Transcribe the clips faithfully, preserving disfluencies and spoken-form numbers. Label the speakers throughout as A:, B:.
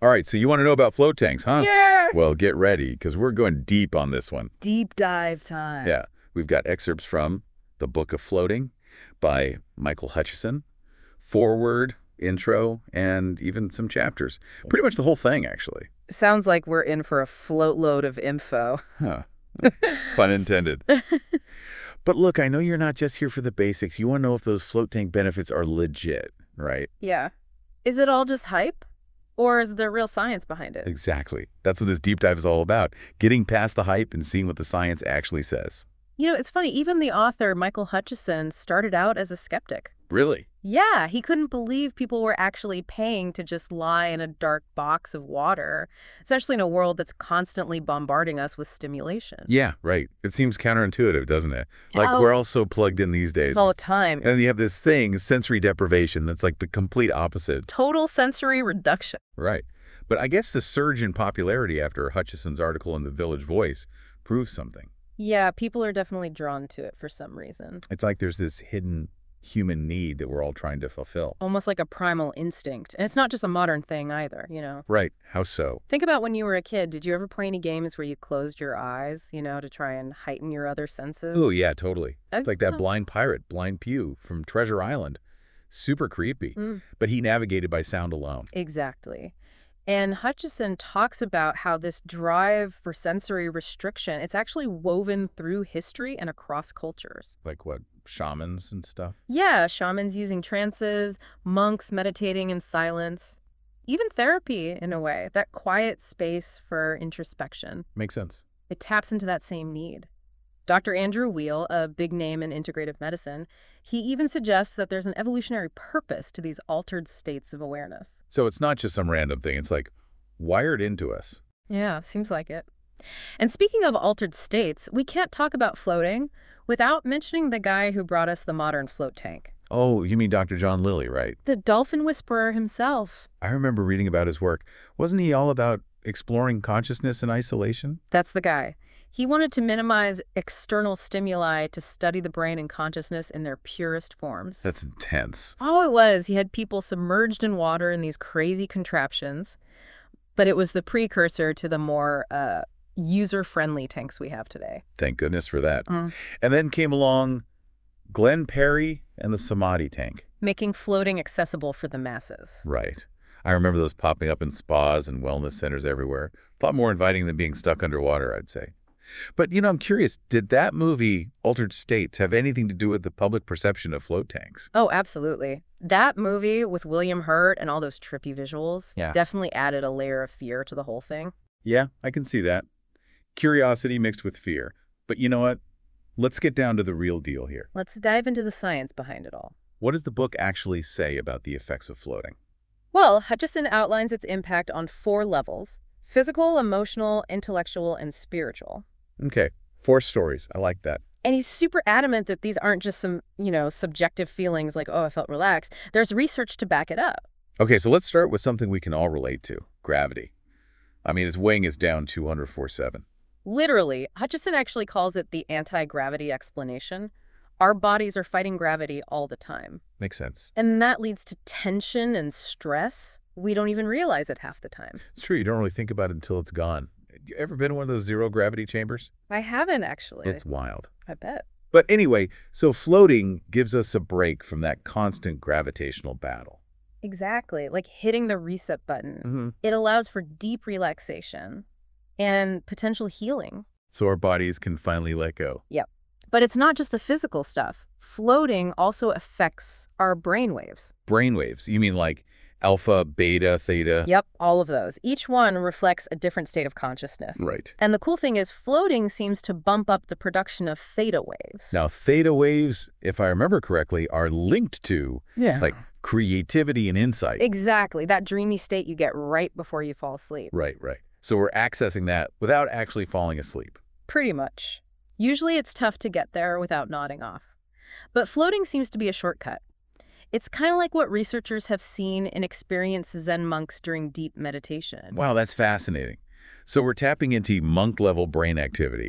A: All right, so you want to know about float tanks, huh?
B: Yeah!
A: Well, get ready, because we're going deep on this one.
B: Deep dive time.
A: Yeah, we've got excerpts from The Book of Floating by Michael Hutchison, foreword, intro, and even some chapters. Pretty much the whole thing, actually.
B: Sounds like we're in for a float load of info.
A: Huh. Pun intended. But look, I know you're not just here for the basics. You want to know if those float tank benefits are legit, right?
B: Yeah. Is it all just hype? Or is there real science behind it?
A: Exactly. That's what this deep dive is all about. Getting past the hype and seeing what the science actually says.
B: You know, it's funny, even the author, Michael Hutchison, started out as a skeptic.
A: Really?
B: Yeah, he couldn't believe people were actually paying to just lie in a dark box of water, especially in a world that's constantly bombarding us with stimulation.
A: Yeah, right. It seems counterintuitive, doesn't it? Like,
B: Oh.
A: we're all so plugged in these days.
B: All the time.
A: And you have this thing, sensory deprivation, that's like the complete opposite.
B: Total sensory reduction.
A: Right. But I guess the surge in popularity after Hutchison's article in the Village Voice proves something.
B: Yeah, people are definitely drawn to it for some reason.
A: It's like there's this hidden human need that we're all trying to fulfill.
B: Almost like a primal instinct. And it's not just a modern thing either, you know.
A: Right. How so?
B: Think about when you were a kid. Did you ever play any games where you closed your eyes, you know, to try and heighten your other senses?
A: Oh, yeah, totally.
B: I-
A: It's like that
B: oh.
A: blind pirate, Blind Pew, from Treasure Island. Super creepy.
B: Mm.
A: But he navigated by sound alone.
B: Exactly. And Hutchison talks about how this drive for sensory restriction, it's actually woven through history and across cultures.
A: Like what, shamans and stuff?
B: Yeah, shamans using trances, monks meditating in silence, even therapy in a way, that quiet space for introspection.
A: Makes sense.
B: It taps into that same need. Doctor Andrew Weil, a big name in integrative medicine, he even suggests that there's an evolutionary purpose to these altered states of awareness.
A: So it's not just some random thing. It's like wired into us.
B: Yeah, seems like it. And speaking of altered states, we can't talk about floating without mentioning the guy who brought us the modern float tank.
A: Oh, you mean Doctor John Lilly, right?
B: The dolphin whisperer himself.
A: I remember reading about his work. Wasn't he all about exploring consciousness in isolation?
B: That's the guy. He wanted to minimize external stimuli to study the brain and consciousness in their purest forms.
A: That's intense.
B: Oh, it was. He had people submerged in water in these crazy contraptions, but it was the precursor to the more uh, user-friendly tanks we have today.
A: Thank goodness for that.
B: Mm.
A: And then came along Glenn Perry and the Samadhi tank.
B: Making floating accessible for the masses.
A: Right. I remember those popping up in spas and wellness centers everywhere. A lot more inviting than being stuck underwater, I'd say. But, you know, I'm curious, did that movie, Altered States, have anything to do with the public perception of float tanks?
B: Oh, absolutely. That movie with William Hurt and all those trippy visuals
A: Yeah.
B: definitely added a layer of fear to the whole thing.
A: Yeah, I can see that. Curiosity mixed with fear. But you know what? Let's get down to the real deal here.
B: Let's dive into the science behind it all.
A: What does the book actually say about the effects of floating?
B: Well, Hutchison outlines its impact on four levels: physical, emotional, intellectual, and spiritual.
A: Okay, four stories. I like that.
B: And he's super adamant that these aren't just some, you know, subjective feelings like, oh, I felt relaxed. There's research to back it up.
A: Okay, so let's start with something we can all relate to, gravity. I mean, its weighing is down two hundred four seven.
B: Literally, Hutchison actually calls it the anti-gravity explanation. Our bodies are fighting gravity all the time.
A: Makes sense.
B: And that leads to tension and stress. We don't even realize it half the time.
A: It's true, you don't really think about it until it's gone. You ever been in one of those zero gravity chambers?
B: I haven't, actually.
A: It's wild.
B: I bet.
A: But anyway, so floating gives us a break from that constant gravitational battle.
B: Exactly. Like hitting the reset button.
A: Mm-hmm.
B: It allows for deep relaxation and potential healing.
A: So our bodies can finally let go.
B: But it's not just the physical stuff. Floating also affects our brainwaves.
A: Brainwaves, you mean like alpha, beta, theta?
B: Yep, all of those. Each one reflects a different state of consciousness.
A: Right.
B: And the cool thing is floating seems to bump up the production of theta waves.
A: Now, theta waves, if I remember correctly, are linked to
B: Yeah.
A: like creativity and insight.
B: Exactly. That dreamy state you get right before you fall asleep.
A: Right, right. So we're accessing that without actually falling asleep.
B: Pretty much. Usually it's tough to get there without nodding off. But floating seems to be a shortcut. It's kind of like what researchers have seen in experienced Zen monks during deep meditation.
A: Wow, that's fascinating. So we're tapping into monk-level brain activity.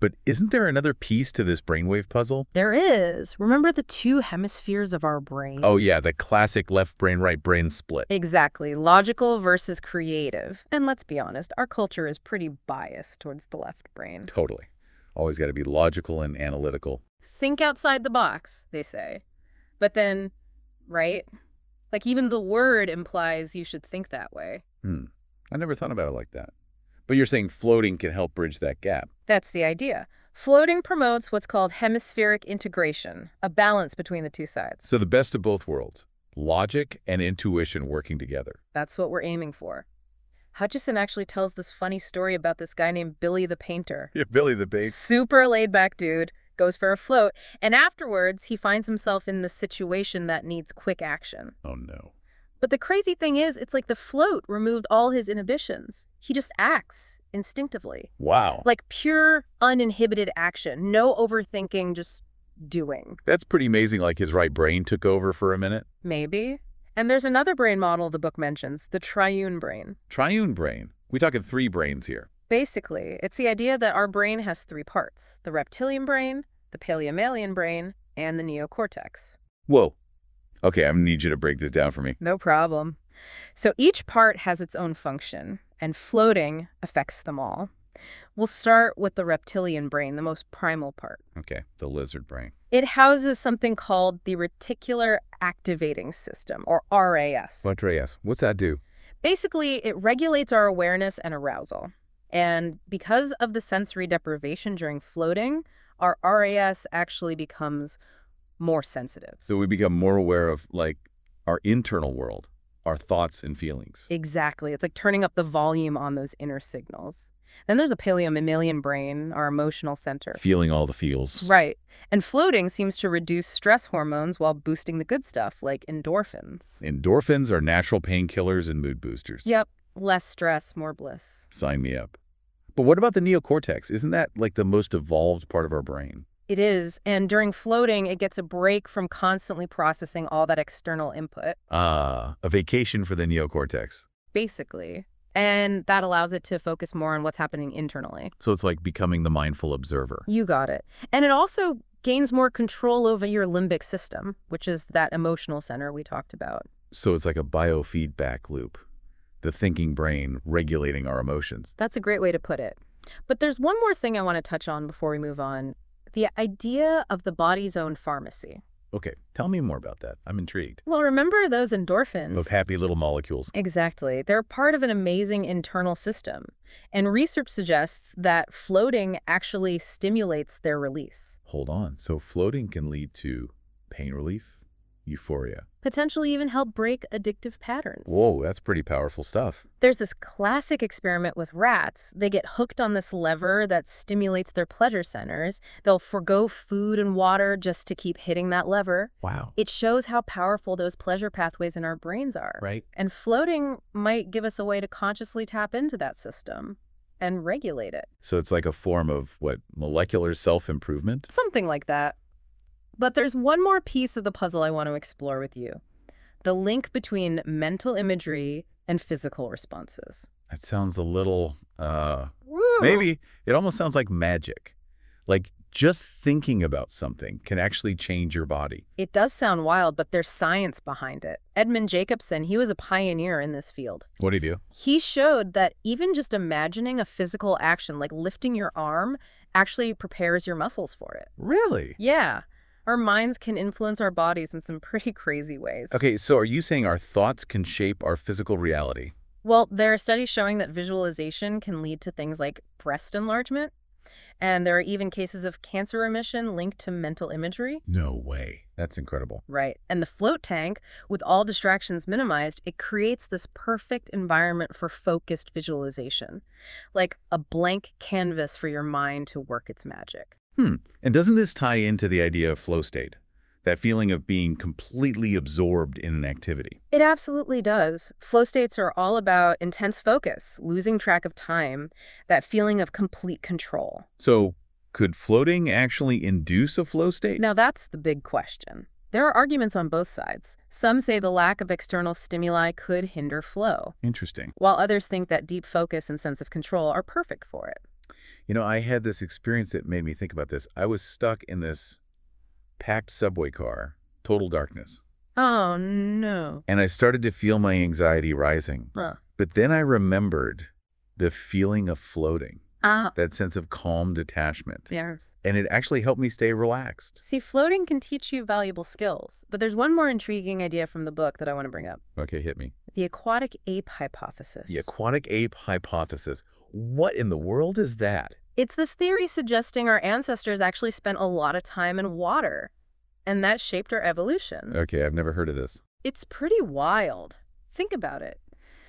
A: But isn't there another piece to this brainwave puzzle?
B: There is. Remember the two hemispheres of our brain?
A: Oh yeah, the classic left brain, right brain split.
B: Exactly. Logical versus creative. And let's be honest, our culture is pretty biased towards the left brain.
A: Totally. Always got to be logical and analytical.
B: Think outside the box, they say. But then, right? Like even the word implies you should think that way.
A: Hmm. I never thought about it like that. But you're saying floating can help bridge that gap.
B: That's the idea. Floating promotes what's called hemispheric integration, a balance between the two sides.
A: So the best of both worlds, logic and intuition working together.
B: That's what we're aiming for. Hutchison actually tells this funny story about this guy named Billy the Painter.
A: Yeah, Billy the Painter.
B: Super laid-back dude, goes for a float, and afterwards he finds himself in the situation that needs quick action.
A: Oh no.
B: But the crazy thing is, it's like the float removed all his inhibitions. He just acts instinctively.
A: Wow.
B: Like pure, uninhibited action. No overthinking, just doing.
A: That's pretty amazing, like his right brain took over for a minute.
B: Maybe. And there's another brain model the book mentions, the triune brain.
A: Triune brain. We talking three brains here.
B: Basically, it's the idea that our brain has three parts: the reptilian brain, the paleomammalian brain, and the neocortex.
A: Whoa. Okay, I'm gonna need you to break this down for me.
B: No problem. So each part has its own function, and floating affects them all. We'll start with the reptilian brain, the most primal part.
A: Okay, the lizard brain.
B: It houses something called the reticular activating system, or R A S.
A: What R A S? What's that do?
B: Basically, it regulates our awareness and arousal. And because of the sensory deprivation during floating, our R A S actually becomes more sensitive.
A: So we become more aware of, like, our internal world, our thoughts and feelings.
B: Exactly. It's like turning up the volume on those inner signals. Then there's a paleomammalian brain, our emotional center.
A: Feeling all the feels.
B: Right. And floating seems to reduce stress hormones while boosting the good stuff, like endorphins.
A: Endorphins are natural painkillers and mood boosters.
B: Yep. Less stress, more bliss.
A: Sign me up. But what about the neocortex? Isn't that like the most evolved part of our brain?
B: It is. And during floating, it gets a break from constantly processing all that external input.
A: Ah, a vacation for the neocortex.
B: Basically. And that allows it to focus more on what's happening internally.
A: So it's like becoming the mindful observer.
B: You got it. And it also gains more control over your limbic system, which is that emotional center we talked about.
A: So it's like a biofeedback loop. The thinking brain regulating our emotions.
B: That's a great way to put it. But there's one more thing I want to touch on before we move on. The idea of the body's own pharmacy.
A: Okay, tell me more about that. I'm intrigued.
B: Well, remember those endorphins?
A: Those happy little molecules.
B: Exactly. They're part of an amazing internal system. And research suggests that floating actually stimulates their release.
A: Hold on. So floating can lead to pain relief, euphoria.
B: Potentially even help break addictive patterns.
A: Whoa, that's pretty powerful stuff.
B: There's this classic experiment with rats. They get hooked on this lever that stimulates their pleasure centers. They'll forgo food and water just to keep hitting that lever.
A: Wow.
B: It shows how powerful those pleasure pathways in our brains are.
A: Right.
B: And floating might give us a way to consciously tap into that system and regulate it.
A: So it's like a form of, what, molecular self-improvement?
B: Something like that. But there's one more piece of the puzzle I want to explore with you. The link between mental imagery and physical responses.
A: That sounds a little, uh,
B: Woo!
A: maybe, it almost sounds like magic. Like just thinking about something can actually change your body.
B: It does sound wild, but there's science behind it. Edmund Jacobson, he was a pioneer in this field.
A: What do you do?
B: He showed that even just imagining a physical action, like lifting your arm, actually prepares your muscles for it.
A: Really?
B: Yeah. Our minds can influence our bodies in some pretty crazy ways.
A: Okay, so are you saying our thoughts can shape our physical reality?
B: Well, there are studies showing that visualization can lead to things like breast enlargement, and there are even cases of cancer remission linked to mental imagery.
A: No way. That's incredible.
B: Right. And the float tank, with all distractions minimized, it creates this perfect environment for focused visualization, like a blank canvas for your mind to work its magic.
A: Hmm. And doesn't this tie into the idea of flow state? That feeling of being completely absorbed in an activity?
B: It absolutely does. Flow states are all about intense focus, losing track of time, that feeling of complete control.
A: So could floating actually induce a flow state?
B: Now that's the big question. There are arguments on both sides. Some say the lack of external stimuli could hinder flow,
A: Interesting.
B: while others think that deep focus and sense of control are perfect for it.
A: You know, I had this experience that made me think about this. I was stuck in this packed subway car, total darkness,
B: Oh, no.
A: and I started to feel my anxiety rising.
B: Huh.
A: But then I remembered the feeling of floating,
B: Ah,
A: that sense of calm detachment.
B: yeah.
A: And it actually helped me stay relaxed.
B: See, floating can teach you valuable skills, but there's one more intriguing idea from the book that I want to bring up.
A: Okay, hit me.
B: The aquatic ape hypothesis.
A: The aquatic ape hypothesis. What in the world is that?
B: It's this theory suggesting our ancestors actually spent a lot of time in water, and that shaped our evolution.
A: Okay, I've never heard of this.
B: It's pretty wild. Think about it.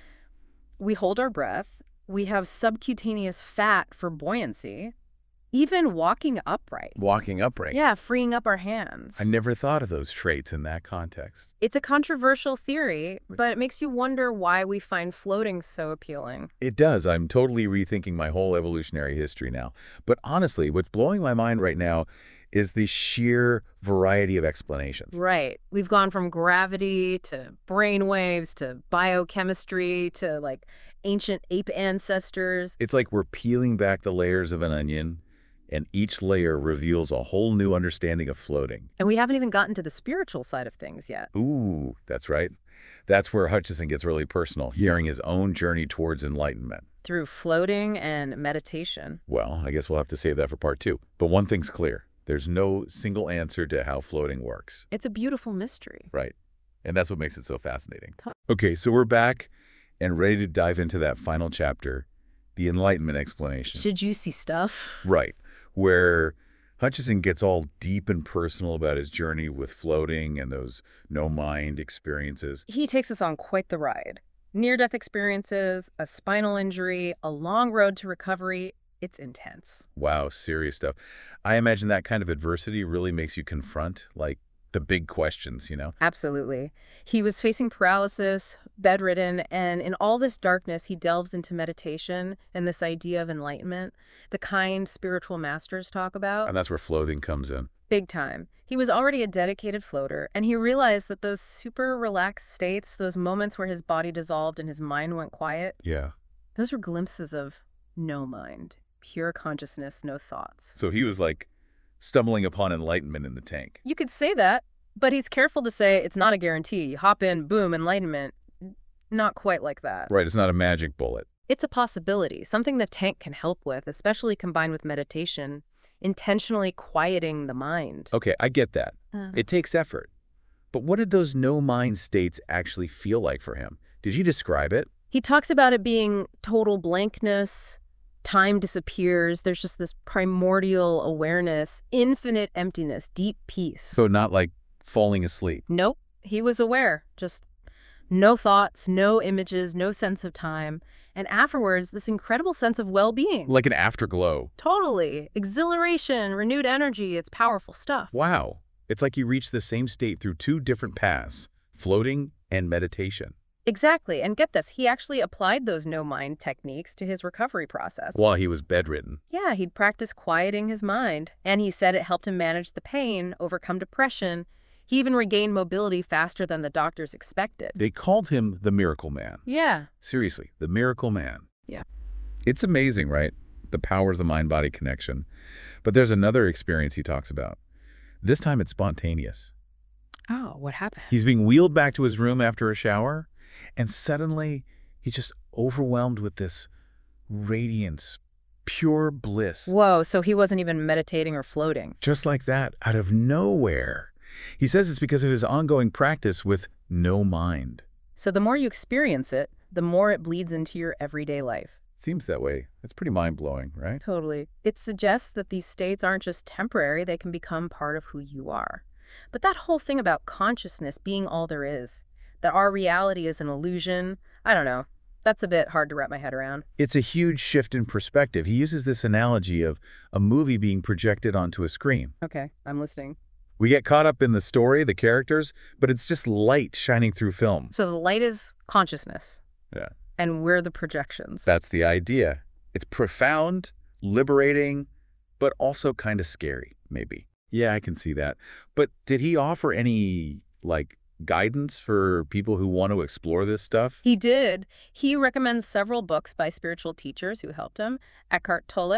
B: We hold our breath. We have subcutaneous fat for buoyancy. Even walking upright.
A: Walking upright.
B: Yeah, freeing up our hands.
A: I never thought of those traits in that context.
B: It's a controversial theory, but it makes you wonder why we find floating so appealing.
A: It does. I'm totally rethinking my whole evolutionary history now. But honestly, what's blowing my mind right now is the sheer variety of explanations.
B: Right. We've gone from gravity to brain waves to biochemistry to like ancient ape ancestors.
A: It's like we're peeling back the layers of an onion, and each layer reveals a whole new understanding of floating.
B: And we haven't even gotten to the spiritual side of things yet.
A: Ooh, that's right. That's where Hutchison gets really personal, sharing his own journey towards enlightenment.
B: Through floating and meditation.
A: Well, I guess we'll have to save that for part two. But one thing's clear. There's no single answer to how floating works.
B: It's a beautiful mystery.
A: Right. And that's what makes it so fascinating.
B: Ta-
A: Okay, so we're back and ready to dive into that final chapter, the Enlightenment explanation.
B: Should you see stuff?
A: Right, where Hutchison gets all deep and personal about his journey with floating and those no-mind experiences.
B: He takes us on quite the ride. Near-death experiences, a spinal injury, a long road to recovery. It's intense.
A: Wow, serious stuff. I imagine that kind of adversity really makes you confront, like, the big questions, you know?
B: Absolutely. He was facing paralysis, bedridden, and in all this darkness, he delves into meditation and this idea of enlightenment, the kind spiritual masters talk about.
A: And that's where floating comes in.
B: Big time. He was already a dedicated floater, and he realized that those super relaxed states, those moments where his body dissolved and his mind went quiet,
A: Yeah.
B: those were glimpses of no mind, pure consciousness, no thoughts.
A: So he was like stumbling upon enlightenment in the tank.
B: You could say that, but he's careful to say it's not a guarantee. You hop in, boom, enlightenment. N- Not quite like that.
A: Right, it's not a magic bullet.
B: It's a possibility, something the tank can help with, especially combined with meditation, intentionally quieting the mind.
A: Okay, I get that.
B: Uh,
A: It takes effort. But what did those no-mind states actually feel like for him? Did he describe it?
B: He talks about it being total blankness, time disappears, there's just this primordial awareness, infinite emptiness, deep peace.
A: So not like falling asleep.
B: Nope, he was aware, just no thoughts, no images, no sense of time. And afterwards, this incredible sense of well-being.
A: Like an afterglow.
B: Totally. Exhilaration, renewed energy, it's powerful stuff.
A: Wow. It's like you reach the same state through two different paths, floating and meditation.
B: Exactly. And get this, he actually applied those no-mind techniques to his recovery process.
A: While he was bedridden.
B: Yeah, he'd practice quieting his mind. And he said it helped him manage the pain, overcome depression. He even regained mobility faster than the doctors expected.
A: They called him the Miracle Man.
B: Yeah.
A: Seriously, the Miracle Man.
B: Yeah.
A: It's amazing, right? The powers of mind-body connection. But there's another experience he talks about. This time it's spontaneous.
B: Oh, what happened?
A: He's being wheeled back to his room after a shower, and suddenly he's just overwhelmed with this radiance, pure bliss.
B: Whoa, so he wasn't even meditating or floating.
A: Just like that, out of nowhere. He says it's because of his ongoing practice with no mind.
B: So the more you experience it, the more it bleeds into your everyday life.
A: Seems that way. It's pretty mind-blowing, right?
B: Totally. It suggests that these states aren't just temporary, they can become part of who you are. But that whole thing about consciousness being all there is, that our reality is an illusion, I don't know. That's a bit hard to wrap my head around.
A: It's a huge shift in perspective. He uses this analogy of a movie being projected onto a screen.
B: Okay, I'm listening.
A: We get caught up in the story, the characters, but it's just light shining through film.
B: So the light is consciousness.
A: Yeah.
B: And we're the projections.
A: That's the idea. It's profound, liberating, but also kind of scary, maybe. Yeah, I can see that. But did he offer any, like, guidance for people who want to explore this stuff?
B: He did. He recommends several books by spiritual teachers who helped him. Eckhart Tolle,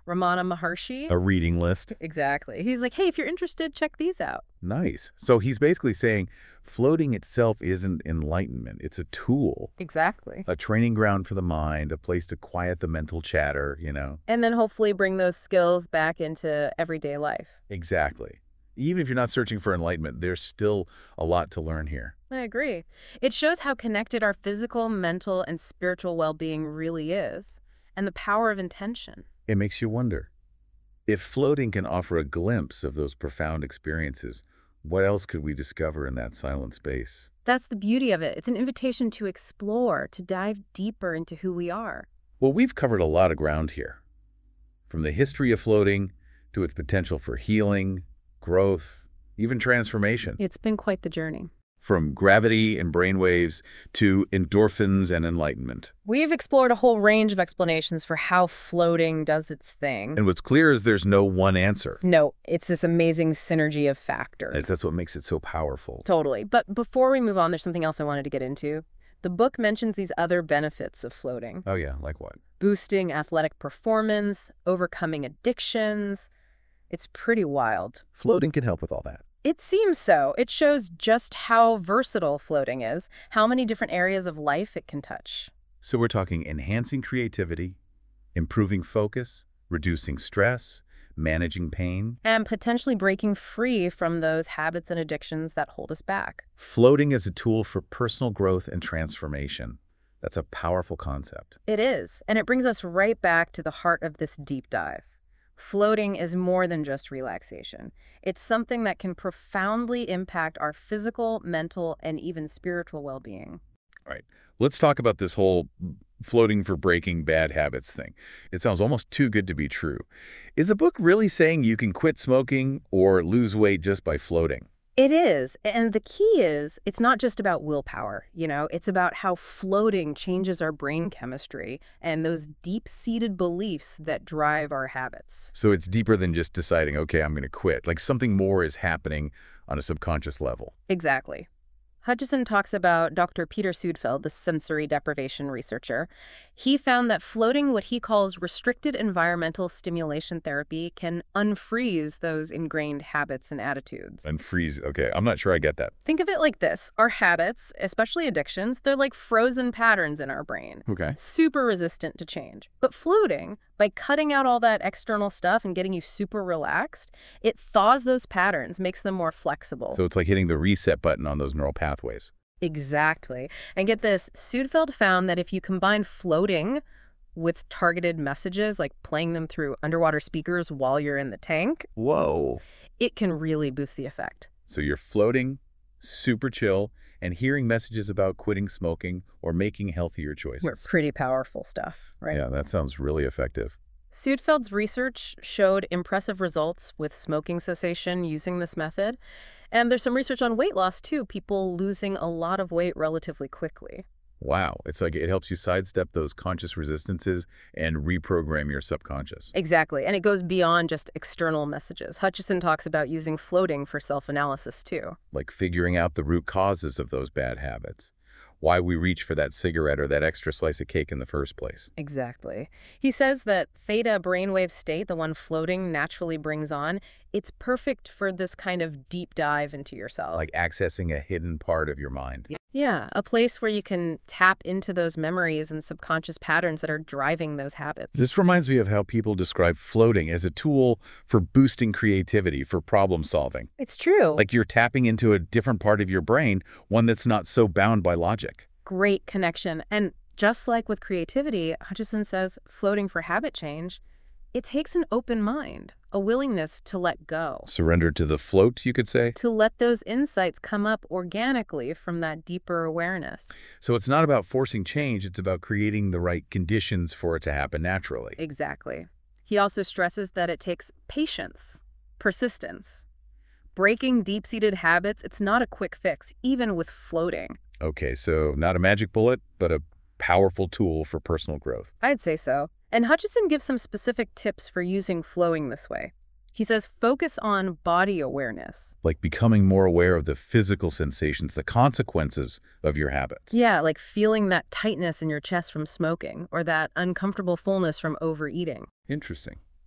B: Ramana Maharshi.
A: A reading list.
B: Exactly. He's like, hey, if you're interested, check these out.
A: Nice. So he's basically saying floating itself isn't enlightenment. It's a tool,
B: Exactly.
A: a training ground for the mind, a place to quiet the mental chatter, you know.
B: And then hopefully bring those skills back into everyday life.
A: Exactly. Even if you're not searching for enlightenment, there's still a lot to learn here.
B: I agree. It shows how connected our physical, mental, and spiritual well-being really is, and the power of intention.
A: It makes you wonder, if floating can offer a glimpse of those profound experiences, what else could we discover in that silent space?
B: That's the beauty of it. It's an invitation to explore, to dive deeper into who we are.
A: Well, we've covered a lot of ground here. From the history of floating to its potential for healing, growth, even transformation.
B: It's been quite the journey.
A: From gravity and brainwaves to endorphins and enlightenment.
B: We've explored a whole range of explanations for how floating does its thing.
A: And what's clear is there's no one answer.
B: No, it's this amazing synergy of factors.
A: That's that's what makes it so powerful.
B: Totally. But before we move on, there's something else I wanted to get into. The book mentions these other benefits of floating.
A: Oh yeah, like what?
B: Boosting athletic performance, overcoming addictions. It's pretty wild.
A: Floating can help with all that.
B: It seems so. It shows just how versatile floating is, how many different areas of life it can touch.
A: So we're talking enhancing creativity, improving focus, reducing stress, managing pain.
B: And potentially breaking free from those habits and addictions that hold us back.
A: Floating as a tool for personal growth and transformation. That's a powerful concept.
B: It is, and it brings us right back to the heart of this deep dive. Floating is more than just relaxation. It's something that can profoundly impact our physical, mental, and even spiritual well-being.
A: All right. Let's talk about this whole floating for breaking bad habits thing. It sounds almost too good to be true. Is the book really saying you can quit smoking or lose weight just by floating?
B: It is. And the key is, it's not just about willpower, you know, it's about how floating changes our brain chemistry and those deep-seated beliefs that drive our habits.
A: So it's deeper than just deciding, okay, I'm going to quit. Like something more is happening on a subconscious level.
B: Exactly. Hutchison talks about Doctor Peter Sudfeld, the sensory deprivation researcher. He found that floating what he calls restricted environmental stimulation therapy can unfreeze those ingrained habits and attitudes.
A: Unfreeze. Okay, I'm not sure I get that.
B: Think of it like this. Our habits, especially addictions, they're like frozen patterns in our brain.
A: Okay.
B: Super resistant to change. But floating, by cutting out all that external stuff and getting you super relaxed, it thaws those patterns, makes them more flexible.
A: So it's like hitting the reset button on those neural pathways.
B: Exactly. And get this, Sudfeld found that if you combine floating with targeted messages, like playing them through underwater speakers while you're in the tank,
A: Whoa.
B: it can really boost the effect.
A: So you're floating, super chill, and hearing messages about quitting smoking or making healthier choices.
B: We're pretty powerful stuff, right?
A: Yeah, that sounds really effective.
B: Sudfeld's research showed impressive results with smoking cessation using this method. And there's some research on weight loss, too, people losing a lot of weight relatively quickly.
A: Wow. It's like it helps you sidestep those conscious resistances and reprogram your subconscious.
B: Exactly. And it goes beyond just external messages. Hutchison talks about using floating for self-analysis, too.
A: Like figuring out the root causes of those bad habits. Why we reach for that cigarette or that extra slice of cake in the first place.
B: Exactly. He says that theta brainwave state, the one floating naturally brings on, it's perfect for this kind of deep dive into yourself.
A: Like accessing a hidden part of your mind.
B: Yeah, a place where you can tap into those memories and subconscious patterns that are driving those habits.
A: This reminds me of how people describe floating as a tool for boosting creativity, for problem solving.
B: It's true.
A: Like you're tapping into a different part of your brain, one that's not so bound by logic.
B: Great connection. And just like with creativity, Hutchison says floating for habit change, it takes an open mind, a willingness to let go.
A: Surrender to the float, you could say?
B: To let those insights come up organically from that deeper awareness.
A: So it's not about forcing change, it's about creating the right conditions for it to happen naturally.
B: Exactly. He also stresses that it takes patience, persistence. Breaking deep-seated habits, it's not a quick fix, even with floating.
A: Okay, so not a magic bullet, but a powerful tool for personal growth.
B: I'd say so. And Hutchison gives some specific tips for using flowing this way. He says focus on body awareness.
A: Like becoming more aware of the physical sensations, the consequences of your habits.
B: Yeah, like feeling that tightness in your chest from smoking or that uncomfortable fullness from overeating.
A: Interesting.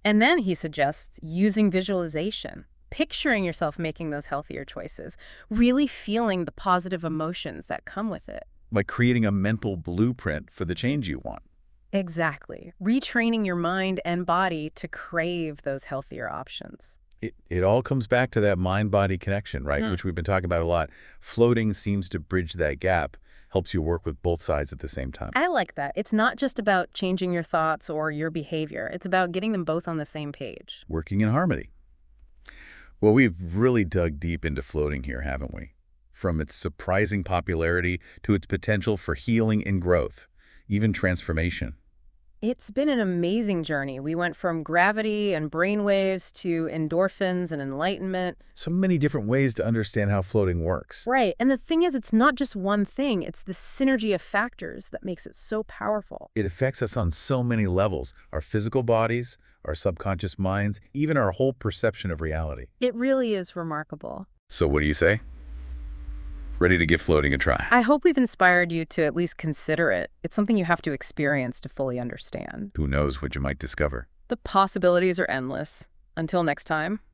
B: And then he suggests using visualization, picturing yourself making those healthier choices, really feeling the positive emotions that come with it.
A: Like creating a mental blueprint for the change you want.
B: Exactly. Retraining your mind and body to crave those healthier options.
A: It, it all comes back to that mind-body connection, right?
B: Hmm.
A: Which we've been talking about a lot. Floating seems to bridge that gap, helps you work with both sides at the same time.
B: I like that. It's not just about changing your thoughts or your behavior. It's about getting them both on the same page.
A: Working in harmony. Well, we've really dug deep into floating here, haven't we? From its surprising popularity to its potential for healing and growth, even transformation.
B: It's been an amazing journey. We went from gravity and brainwaves to endorphins and enlightenment.
A: So many different ways to understand how floating works.
B: Right. And the thing is, it's not just one thing. It's the synergy of factors that makes it so powerful.
A: It affects us on so many levels, our physical bodies, our subconscious minds, even our whole perception of reality.
B: It really is remarkable.
A: So what do you say? Ready to give floating a try?
B: I hope we've inspired you to at least consider it. It's something you have to experience to fully understand.
A: Who knows what you might discover?
B: The possibilities are endless. Until next time.